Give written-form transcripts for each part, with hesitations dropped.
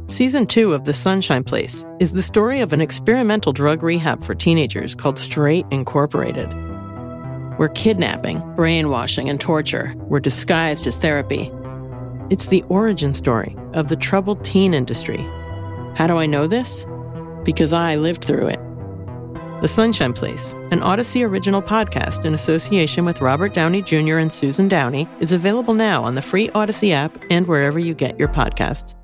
Season 2 of The Sunshine Place is the story of an experimental drug rehab for teenagers called Straight Incorporated, where kidnapping, brainwashing, and torture were disguised as therapy. It's the origin story of the troubled teen industry. How do I know this? Because I lived through it. The Sunshine Place, an Odyssey original podcast in association with Robert Downey Jr. and Susan Downey, is available now on the free Odyssey app and wherever you get your podcasts.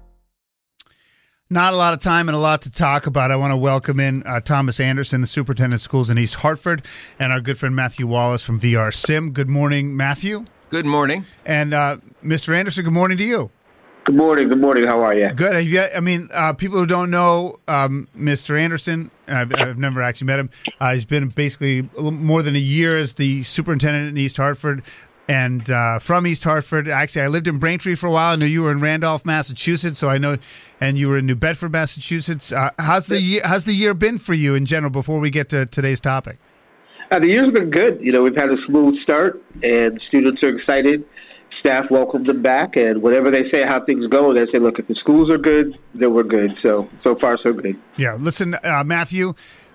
Not a lot of time and a lot to talk about. I want to welcome in Thomas Anderson, the superintendent of schools in East Hartford, and our good friend Matthew Wallace from VR Sim. Good morning, Matthew. Good morning. And Mr. Anderson, good morning to you. Good morning. Good morning. How are you? Good. People who don't know Mr. Anderson, I've never actually met him. He's been basically a little more than a year as the superintendent in East Hartford. And from East Hartford, actually, I lived in Braintree for a while. I knew you were in Randolph, Massachusetts, so I know, and you were in New Bedford, Massachusetts. How's the year been for you in general before we get to today's topic? The year's been good. We've had a smooth start, and students are excited. Staff welcomed them back, and whenever they say how things go, they say, look, if the schools are good, then we're good. So far, so good. Yeah. Listen, Matthew,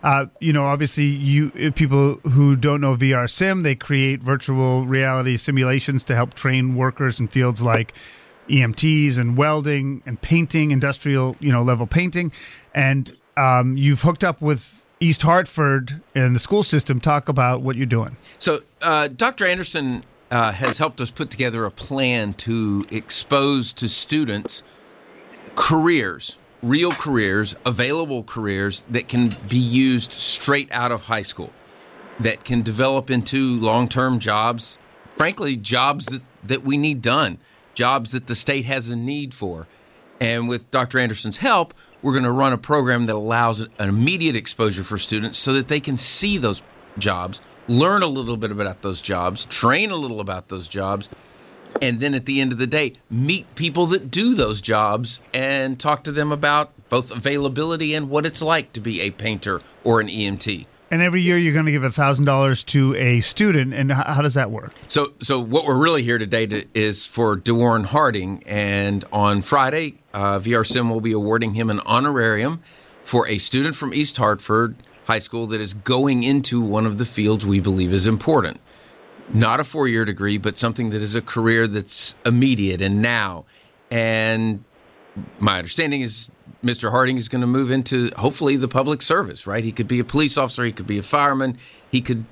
obviously people who don't know VR Sim, they create virtual reality simulations to help train workers in fields like EMTs and welding and painting, industrial, level painting. And you've hooked up with East Hartford and the school system. Talk about what you're doing. So Dr. Anderson has helped us put together a plan to expose to students careers, real careers, available careers that can be used straight out of high school, that can develop into long-term jobs, frankly, jobs that we need done, jobs that the state has a need for. And with Dr. Anderson's help, we're going to run a program that allows an immediate exposure for students so that they can see those jobs, learn a little bit about those jobs, train a little about those jobs, and then at the end of the day, meet people that do those jobs and talk to them about both availability and what it's like to be a painter or an EMT. And every year you're going to give $1,000 to a student, and how does that work? So what we're really here today is for DeWarren Harding, and on Friday, VR Sim will be awarding him an honorarium for a student from East Hartford High School that is going into one of the fields we believe is important. Not a 4-year degree, but something that is a career that's immediate and now. And my understanding is Mr. Harding is going to move into, hopefully, the public service, right? He could be a police officer. He could be a fireman. He could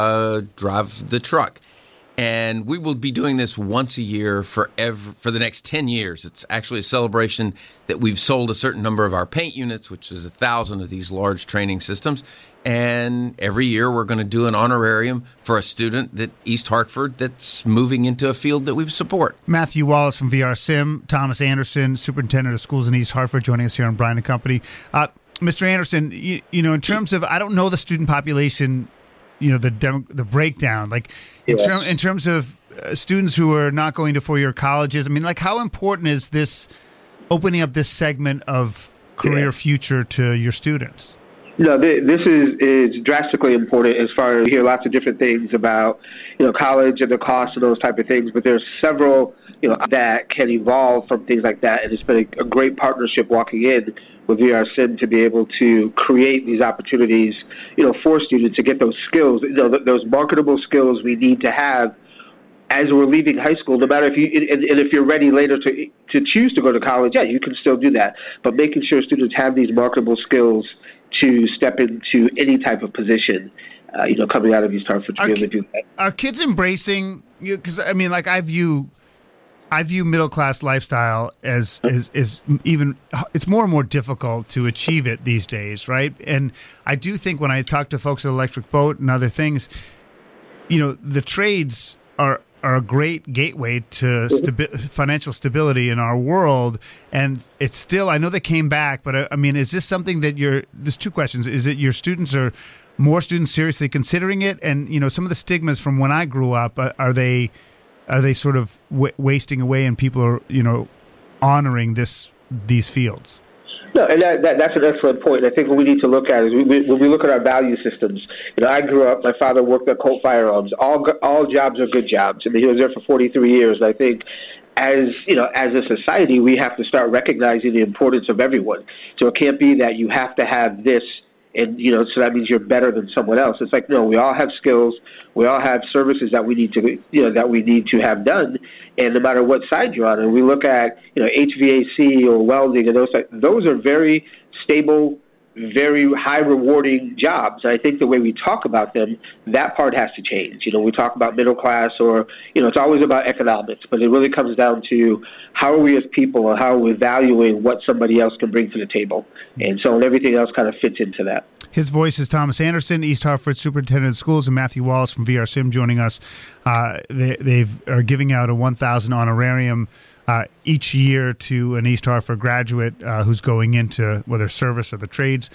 drive the truck. And we will be doing this once a year for the next 10 years. It's actually a celebration that we've sold a certain number of our paint units, which is 1,000 of these large training systems. And every year we're going to do an honorarium for a student that East Hartford that's moving into a field that we support. Matthew Wallace from VR Sim, Thomas Anderson, superintendent of schools in East Hartford, joining us here on Bryan & Company. Mr. Anderson, in terms of, I don't know the student population, the breakdown, like in terms of students who are not going to 4-year colleges. I mean, like, how important is this opening up this segment of career future to your students? No, this is drastically important as far as you hear lots of different things about, college and the cost of those type of things, but there's several, that can evolve from things like that. And it's been a great partnership walking in with VR Sim to be able to create these opportunities, for students to get those skills, those marketable skills we need to have as we're leaving high school, no matter if you're ready later to choose to go to college, you can still do that. But making sure students have these marketable skills to step into any type of position, coming out of East Hartford to be able to do that. Are kids embracing, because I view middle class lifestyle as even, it's more and more difficult to achieve it these days, right? And I do think when I talk to folks at Electric Boat and other things, the trades are a great gateway to financial stability in our world. And it's still, I know they came back, but is this something that there's two questions. Is it more students seriously considering it? And, some of the stigmas from when I grew up, are they sort of wasting away and people are, honoring these fields? No, and that's an excellent point. I think what we need to look at is when we look at our value systems. I grew up, my father worked at Colt Firearms. All jobs are good jobs. He was there for 43 years. And I think as a society, we have to start recognizing the importance of everyone. So it can't be that you have to have this, and so that means you're better than someone else. It's like, no, we all have skills, we all have services that we need to have done, and no matter what side you're on. And we look at HVAC or welding, and those are very stable, very high rewarding jobs. And I think the way we talk about them, that part has to change. We talk about middle class, or it's always about economics, but it really comes down to how are we as people, and how are we valuing what somebody else can bring to the table. And so everything else kind of fits into that. His voice is Thomas Anderson, East Hartford Superintendent of Schools, and Matthew Wallace from VRSIM joining us. They are giving out a $1,000 honorarium each year to an East Hartford graduate who's going into whether service or the trades.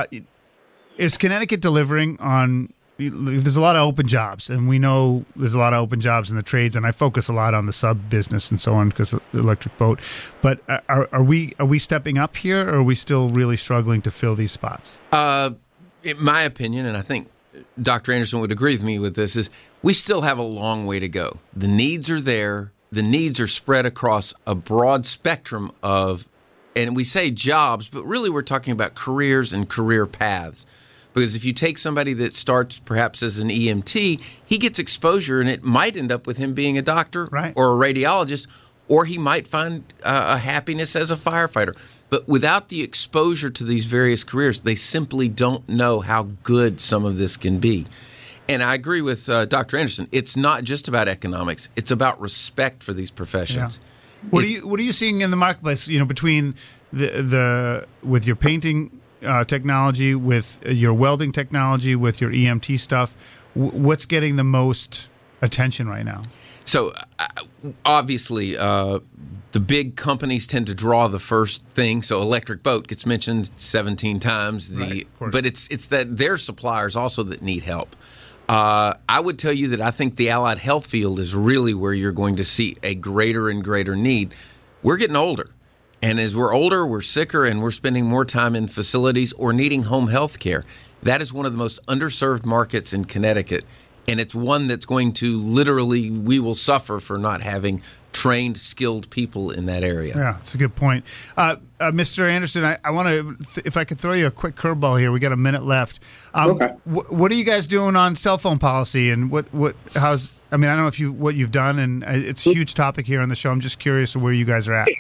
Is Connecticut delivering on? There's a lot of open jobs, and we know there's a lot of open jobs in the trades, and I focus a lot on the sub business and so on because of the electric boat. But are we stepping up here, or are we still really struggling to fill these spots? In my opinion, and I think Dr. Anderson would agree with me with this, is we still have a long way to go. The needs are there. The needs are spread across a broad spectrum of, and we say jobs, but really we're talking about careers and career paths. Because if you take somebody that starts perhaps as an EMT, he gets exposure, and it might end up with him being a doctor or a radiologist, or he might find a happiness as a firefighter. But without the exposure to these various careers, they simply don't know how good some of this can be. And I agree with Dr. Anderson. It's not just about economics. It's about respect for these professions. Yeah. What are you seeing in the marketplace? Between the with your painting technology, with your welding technology, with your EMT stuff, what's getting the most attention right now? So obviously, the big companies tend to draw the first thing. So electric boat gets mentioned 17 times. But it's that their suppliers also that need help. I would tell you that I think the allied health field is really where you're going to see a greater and greater need. We're getting older. And as we're older, we're sicker, and we're spending more time in facilities or needing home health care. That is one of the most underserved markets in Connecticut. And it's one that's going to literally, we will suffer for not having trained, skilled people in that area. Yeah, that's a good point. Mr. Anderson, I want to, if I could throw you a quick curveball here. We got a minute left. Okay. What are you guys doing on cell phone policy, and I don't know what you've done, and it's a huge topic here on the show. I'm just curious where you guys are at.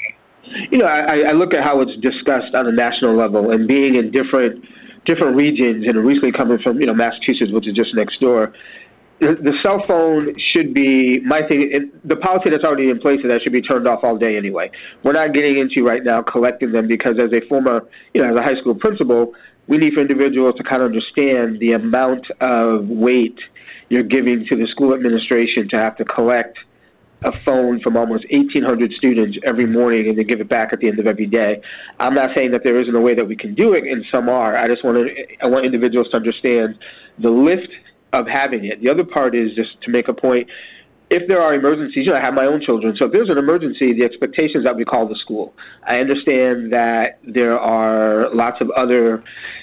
I look at how it's discussed on a national level, and being in different regions, and recently coming from Massachusetts, which is just next door. The cell phone should be, my thing, the policy that's already in place, that should be turned off all day anyway. We're not getting into right now collecting them because as a former, as a high school principal, we need for individuals to kind of understand the amount of weight you're giving to the school administration to have to collect a phone from almost 1,800 students every morning and then give it back at the end of every day. I'm not saying that there isn't a way that we can do it, and some are. I want individuals to understand the lift of having it. The other part is just to make a point. If there are emergencies, I have my own children, so if there's an emergency, the expectation is that we call the school. I understand that there are lots of other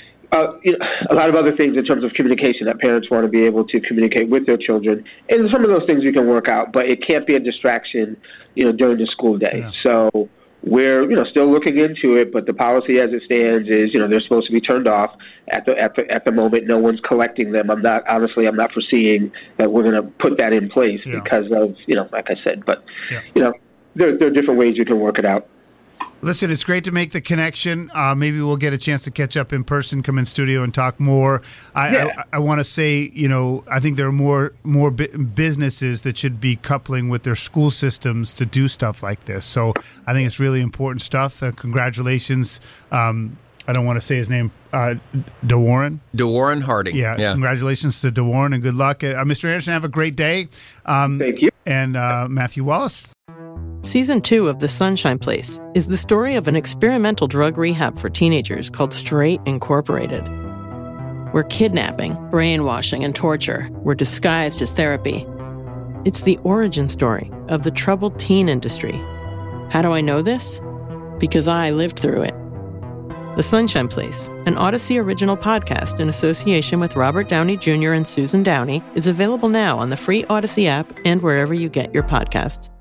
a lot of other things in terms of communication that parents want to be able to communicate with their children, and some of those things we can work out, but it can't be a distraction, during the school day. Yeah. So we're, still looking into it, but the policy as it stands is, they're supposed to be turned off at the moment. No one's collecting them. I'm not foreseeing that we're going to put that in place because of, like I said, but, there are different ways you can work it out. Listen, it's great to make the connection. Maybe we'll get a chance to catch up in person, come in studio and talk more. I want to say, I think there are more businesses that should be coupling with their school systems to do stuff like this. So I think it's really important stuff. Congratulations. I don't want to say his name. DeWarren? DeWarren Harding. Yeah. Congratulations to DeWarren and good luck. Mr. Anderson, have a great day. Thank you. And Matthew Wallace. Season 2 of The Sunshine Place is the story of an experimental drug rehab for teenagers called Straight Incorporated, where kidnapping, brainwashing, and torture were disguised as therapy. It's the origin story of the troubled teen industry. How do I know this? Because I lived through it. The Sunshine Place, an Odyssey original podcast in association with Robert Downey Jr. and Susan Downey, is available now on the free Odyssey app and wherever you get your podcasts.